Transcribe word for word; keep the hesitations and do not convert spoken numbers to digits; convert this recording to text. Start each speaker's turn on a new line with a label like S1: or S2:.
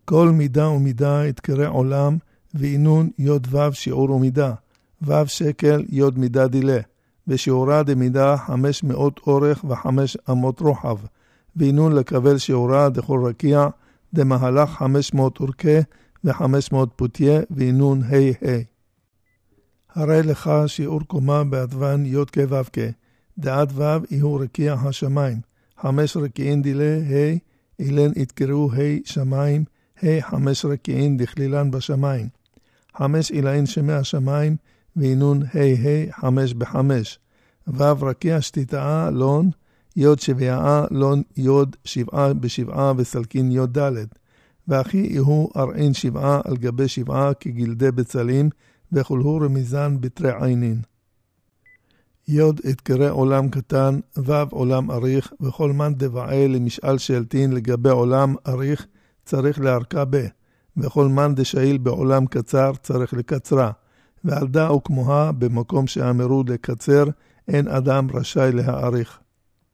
S1: כל מידה ומידה יתקרא עולם, ואינון יוד וו שיעור ומידה, וו שקל יוד מידה דילה, ושיעורה דמידה חמש מאות אורך וחמש אמות רוחב, ואינון לקבל שיעורה דכל רקיע, דמהלך חמש מאות אורכה וחמש מאות פותיה, ואינון ה' ה'. הרי לך שיעור קומה באדוון יוד כו' דעת ו' יהיו רקיע השמיים, חמש רקיעין דילה ה', אילן יתקראו ה' שמיים, ה' חמש רקיעין דכלילן בשמיים, חמש אילאין שמי השמיים, ואינון ה' ה' חמש בחמש, ו' רקיע שתיתאה לון, יוד שביעה לון יוד שבעה בשבעה וסלקין יוד ד', ואחי יהיו ארעין שבעה על גבי שבעה כגלדי בצלים, וכולהו רמיזן בתרי עינין. יוד יתקרא עולם קטן, ו' עולם אריך, וכל מן דבעי למשאל שאלתין לגבי עולם אריך צריך להרכה בה, וכל מן דשאיל בעולם קצר צריך לקצרה, ועל דא וכמוה במקום שאמרו לקצר, אין אדם רשאי להאריך.